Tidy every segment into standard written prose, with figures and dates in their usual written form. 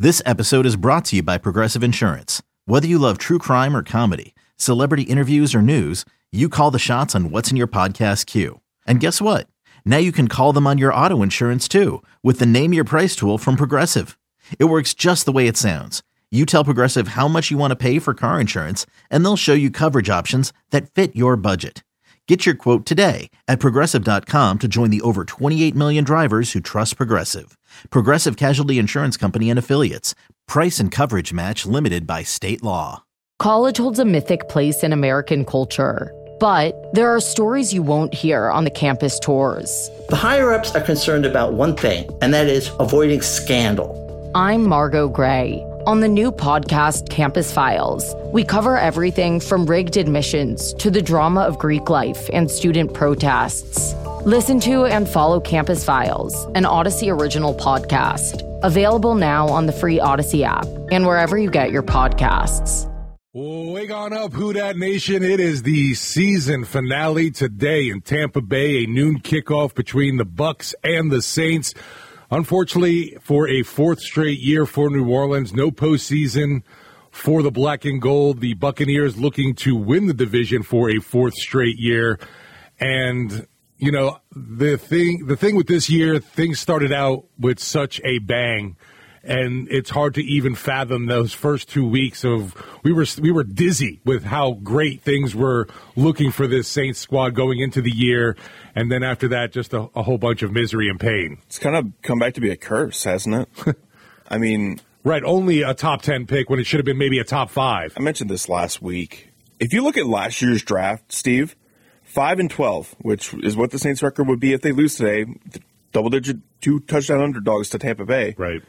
This episode is brought to you by Progressive Insurance. Whether you love true crime or comedy, celebrity interviews or news, you call the shots on what's in your podcast queue. And guess what? Now you can call them on your auto insurance too with the Name Your Price tool from Progressive. It works just the way it sounds. You tell Progressive how much you want to pay for car insurance, and they'll show you coverage options that fit your budget. Get your quote today at Progressive.com to join the over 28 million drivers who trust Progressive. Progressive Casualty Insurance Company and Affiliates. Price and coverage match limited by state law. College holds a mythic place in American culture, but there are stories you won't hear on the campus tours. The higher-ups are concerned about one thing, and that is avoiding scandal. I'm Margot Gray. On the new podcast, Campus Files, we cover everything from rigged admissions to the drama of Greek life and student protests. Listen to and follow Campus Files, an Odyssey original podcast. Available now on the free Odyssey app and wherever you get your podcasts. Wake on up, Who Dat Nation. It is the season finale today in Tampa Bay, a noon kickoff between the Bucs and the Saints. Unfortunately, for a fourth straight year for New Orleans, no postseason for the black and gold. The Buccaneers looking to win the division for a fourth straight year. And, you know, the thing with this year, things started out with such a bang. And it's hard to even fathom those first 2 weeks of we were dizzy with how great things were looking for this Saints squad going into the year. And then after that, just a whole bunch of misery and pain. It's kind of come back to be a curse, hasn't it? I mean... Right, only a top 10 pick when it should have been maybe a top 5. I mentioned this last week. If you look at last year's draft, Steve, 5-12, which is what the Saints record would be if they lose today, double-digit 2-touchdown underdogs to Tampa Bay. Right.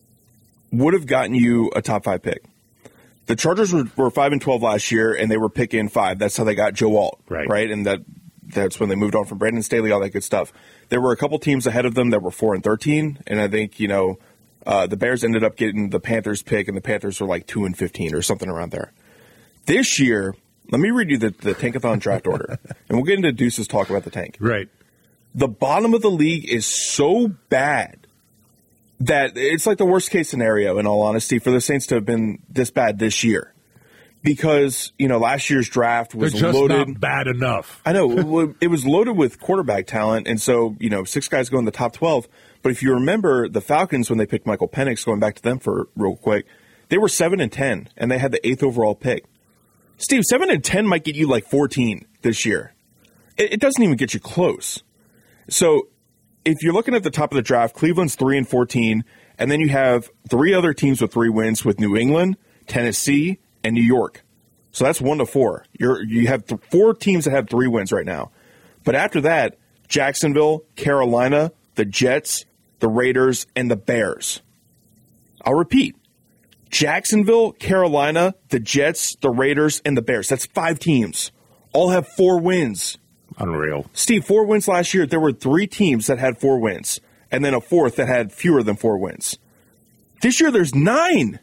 Would have gotten you a top 5 pick. The Chargers were 5-12 last year, and they were picking 5. That's how they got Joe Alt, right? And that's when they moved on from Brandon Staley, all that good stuff. There were a couple teams ahead of them that were 4-13, and I think, the Bears ended up getting the Panthers pick, and the Panthers were like 2-15 or something around there. This year, let me read you the Tankathon draft order, and we'll get into Deuce's talk about the tank. Right. The bottom of the league is so bad that it's like the worst case scenario, in all honesty, for the Saints to have been this bad this year. Because, last year's draft was They're just loaded. Not bad enough. I know. It was loaded with quarterback talent, and so, 6 guys go in the top 12. But if you remember, the Falcons, when they picked Michael Penix, going back to them for real quick, they were 7-10, and they had the 8th overall pick. Steve, 7-10 might get you like 14 this year. It doesn't even get you close. So if you're looking at the top of the draft, Cleveland's 3-14, and then you have 3 other teams with 3 wins with New England, Tennessee, and New York. So that's 1-4. You have 4 teams that have 3 wins right now. But after that, Jacksonville, Carolina, the Jets, the Raiders, and the Bears. I'll repeat. Jacksonville, Carolina, the Jets, the Raiders, and the Bears. That's 5 teams. All have 4 wins. Unreal. Steve, 4 wins last year. There were 3 teams that had 4 wins, and then a 4th that had fewer than 4 wins. This year, there's 9.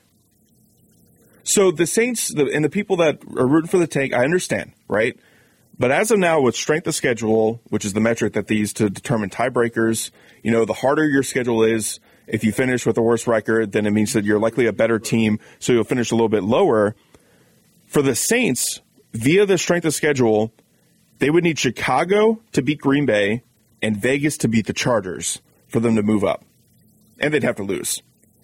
So the Saints and the people that are rooting for the tank, I understand, right? But as of now, with strength of schedule, which is the metric that they use to determine tiebreakers, the harder your schedule is, if you finish with a worse record, then it means that you're likely a better team, so you'll finish a little bit lower. For the Saints, via the strength of schedule, they would need Chicago to beat Green Bay and Vegas to beat the Chargers for them to move up. And they'd have to lose.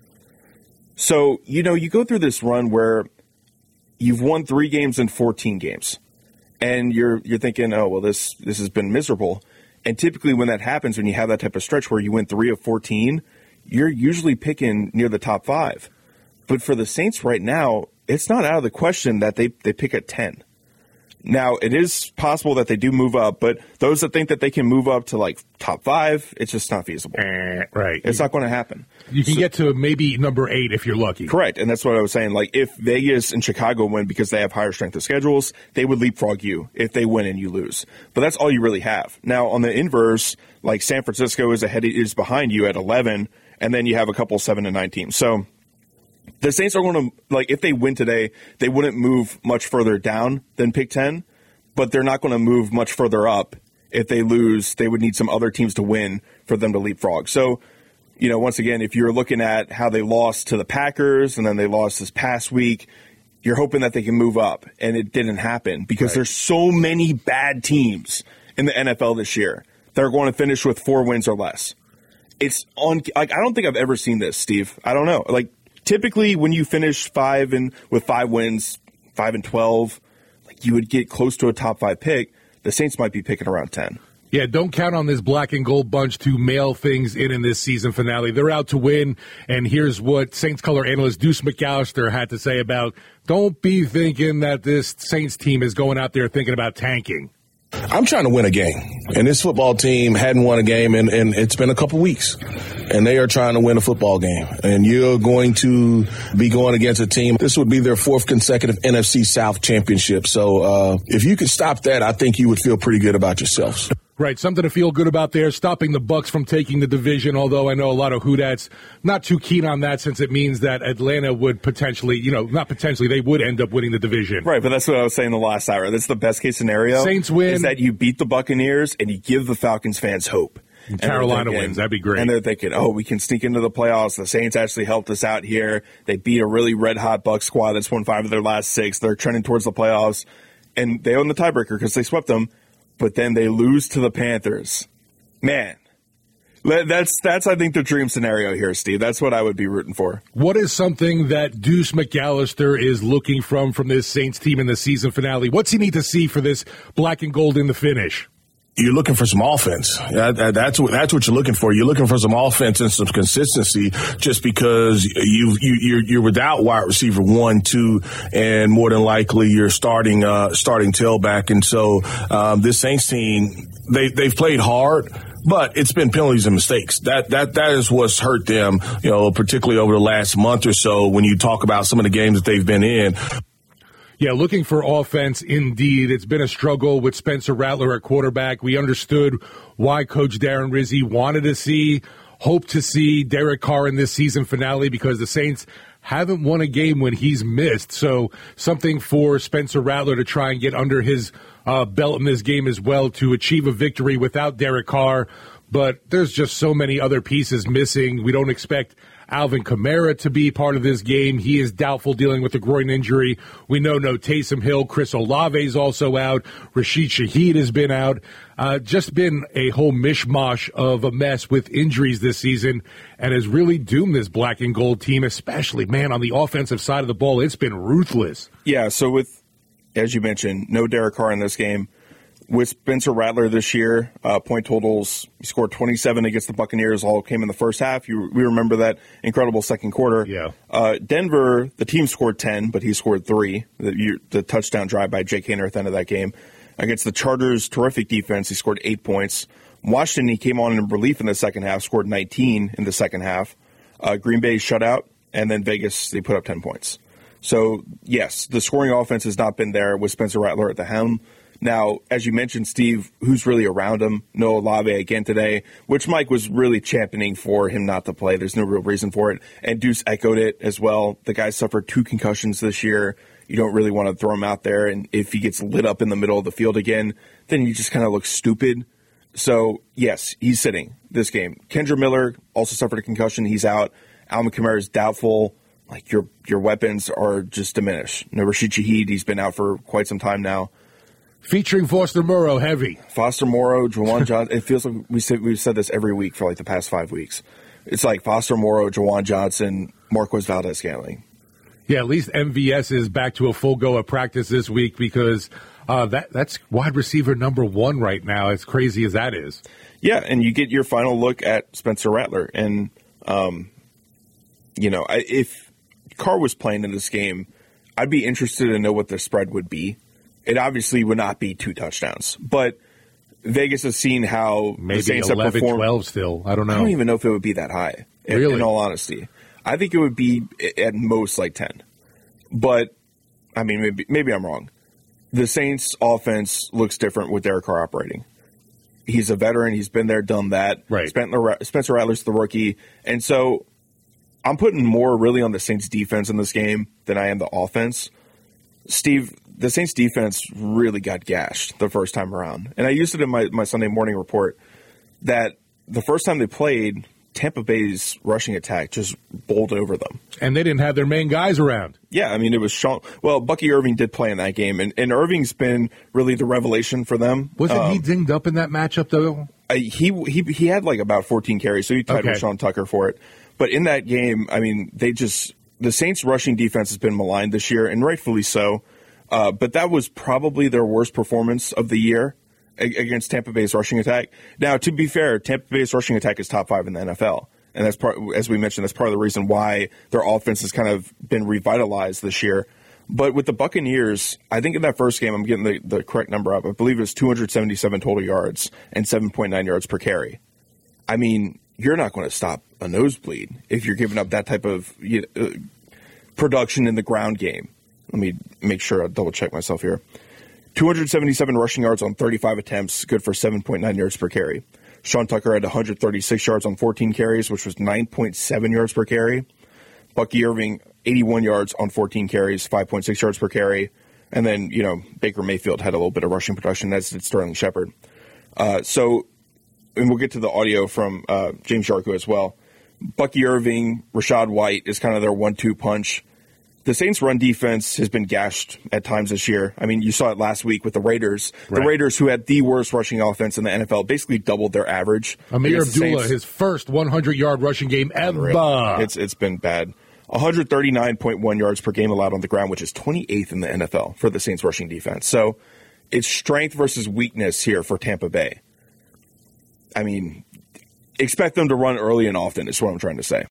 So, you go through this run where you've won 3 games in 14 games. And you're thinking, oh, well, this has been miserable. And typically when that happens, when you have that type of stretch where you win 3 of 14, you're usually picking near the top 5. But for the Saints right now, it's not out of the question that they pick at 10. Now, it is possible that they do move up, but those that think that they can move up to like top 5, it's just not feasible. Right. It's not going to happen. You can get to maybe number 8 if you're lucky. Correct. And that's what I was saying. Like, if Vegas and Chicago win because they have higher strength of schedules, they would leapfrog you if they win and you lose. But that's all you really have. Now, on the inverse, like San Francisco is behind you at 11, and then you have a couple 7-9 teams. So the Saints are going to, like, if they win today, they wouldn't move much further down than pick 10, but they're not going to move much further up. If they lose, they would need some other teams to win for them to leapfrog. So, once again, if you're looking at how they lost to the Packers and then they lost this past week, you're hoping that they can move up, and it didn't happen because there's so many bad teams in the NFL this year that are going to finish with 4 wins or less. It's I don't think I've ever seen this, Steve. I don't know. Like, typically when you finish with 5 wins, 5-12, like, you would get close to a top 5 pick. The Saints might be picking around 10. Yeah, don't count on this black and gold bunch to mail things in this season finale. They're out to win, and here's what Saints color analyst Deuce McAllister had to say about, don't be thinking that this Saints team is going out there thinking about tanking. I'm trying to win a game, and this football team hadn't won a game, and it's been a couple weeks, and they are trying to win a football game, and you're going to be going against a team. This would be their 4th consecutive NFC South championship, so if you could stop that, I think you would feel pretty good about yourselves. Right, something to feel good about there, stopping the Bucs from taking the division, although I know a lot of Whodats not too keen on that since it means that Atlanta would potentially, not potentially, they would end up winning the division. Right, but that's what I was saying the last hour. That's the best case scenario. Saints win. Is that you beat the Buccaneers and you give the Falcons fans hope. And Carolina wins. That'd be great. And they're thinking, we can sneak into the playoffs. The Saints actually helped us out here. They beat a really red-hot Bucs squad that's won 5 of their last 6. They're trending towards the playoffs. And they own the tiebreaker because they swept them. But then they lose to the Panthers. Man, that's I think the dream scenario here, Steve. That's what I would be rooting for. What is something that Deuce McAllister is looking from this Saints team in the season finale? What's he need to see for this black and gold in the finish? You're looking for some offense. That's what you're looking for. You're looking for some offense and some consistency, just because you're without wide receiver 1, 2, and more than likely you're starting tailback. And so this Saints team, they've played hard, but it's been penalties and mistakes. That is what's hurt them, particularly over the last month or so when you talk about some of the games that they've been in. Yeah, looking for offense, indeed. It's been a struggle with Spencer Rattler at quarterback. We understood why Coach Darren Rizzi hoped to see Derek Carr in this season finale, because the Saints haven't won a game when he's missed. So something for Spencer Rattler to try and get under his belt in this game as well to achieve a victory without Derek Carr. But there's just so many other pieces missing. We don't expect Alvin Kamara to be part of this game. He is doubtful, dealing with a groin injury. We know no Taysom Hill. Chris Olave is also out. Rashid Shaheed has been out. Just been a whole mishmash of a mess with injuries this season, and has really doomed this black and gold team, especially, man, on the offensive side of the ball. It's been ruthless. Yeah, so with, as you mentioned, no Derek Carr in this game. With Spencer Rattler this year, point totals, he scored 27 against the Buccaneers, all came in the first half. We remember that incredible second quarter. Yeah. Denver, the team scored 10, but he scored 3. The touchdown drive by Jake Haener at the end of that game. Against the Chargers' terrific defense, he scored 8 points. Washington, he came on in relief in the second half, scored 19 in the second half. Green Bay shutout, and then Vegas, they put up 10 points. So, yes, the scoring offense has not been there with Spencer Rattler at the helm. Now, as you mentioned, Steve, who's really around him? Noah Olave again today, which Mike was really championing for him not to play. There's no real reason for it. And Deuce echoed it as well. The guy suffered 2 concussions this year. You don't really want to throw him out there. And if he gets lit up in the middle of the field again, then you just kind of look stupid. So, yes, he's sitting this game. Kendra Miller also suffered a concussion. He's out. Alvin Kamara is doubtful. Like, your weapons are just diminished. No, Rashid Shaheed, he's been out for quite some time now. Featuring Foster Moreau, heavy. Foster Moreau, Juwan Johnson. It feels like we've said this every week for like the past 5 weeks. It's like Foster Moreau, Juwan Johnson, Marquez Valdes-Scantling. Yeah, at least MVS is back to a full go of practice this week, because that's wide receiver number 1 right now, as crazy as that is. Yeah, and you get your final look at Spencer Rattler. And, if Carr was playing in this game, I'd be interested to know what the spread would be. It obviously would not be 2 touchdowns, but Vegas has seen how maybe the Saints 11, have performed. 12 still. I don't know. I don't even know if it would be that high, really? In all honesty. I think it would be at most like 10. But, I mean, maybe I'm wrong. The Saints' offense looks different with Derek Carr operating. He's a veteran. He's been there, done that. Right. Spencer Rattler's the rookie. And so I'm putting more really on the Saints' defense in this game than I am the offense. Steve, the Saints defense really got gashed the first time around. And I used it in my Sunday morning report that the first time they played, Tampa Bay's rushing attack just bowled over them. And they didn't have their main guys around. Yeah, I mean, it was Sean. Well, Bucky Irving did play in that game, and Irving's been really the revelation for them. Wasn't he dinged up in that matchup, though? He had like about 14 carries, so he tied with Sean Tucker for it. But in that game, I mean, the Saints' rushing defense has been maligned this year, and rightfully so. But that was probably their worst performance of the year against Tampa Bay's rushing attack. Now, to be fair, Tampa Bay's rushing attack is top 5 in the NFL. And that's part, as we mentioned, that's part of the reason why their offense has kind of been revitalized this year. But with the Buccaneers, I think in that first game, I'm getting the correct number up. I believe it was 277 total yards and 7.9 yards per carry. I mean, you're not going to stop a nosebleed if you're giving up that type of production in the ground game. Let me make sure I double check myself here. 277 rushing yards on 35 attempts, good for 7.9 yards per carry. Sean Tucker had 136 yards on 14 carries, which was 9.7 yards per carry. Bucky Irving, 81 yards on 14 carries, 5.6 yards per carry. And then, Baker Mayfield had a little bit of rushing production, as did Sterling Shepard. And we'll get to the audio from James Yarko as well. Bucky Irving, Rachaad White is kind of their 1-2 punch. The Saints' run defense has been gashed at times this year. I mean, you saw it last week with the Raiders. Right. The Raiders, who had the worst rushing offense in the NFL, basically doubled their average. Amir Abdullah, his first 100-yard rushing game ever. It's been bad. 139.1 yards per game allowed on the ground, which is 28th in the NFL for the Saints' rushing defense. So it's strength versus weakness here for Tampa Bay. I mean, expect them to run early and often is what I'm trying to say.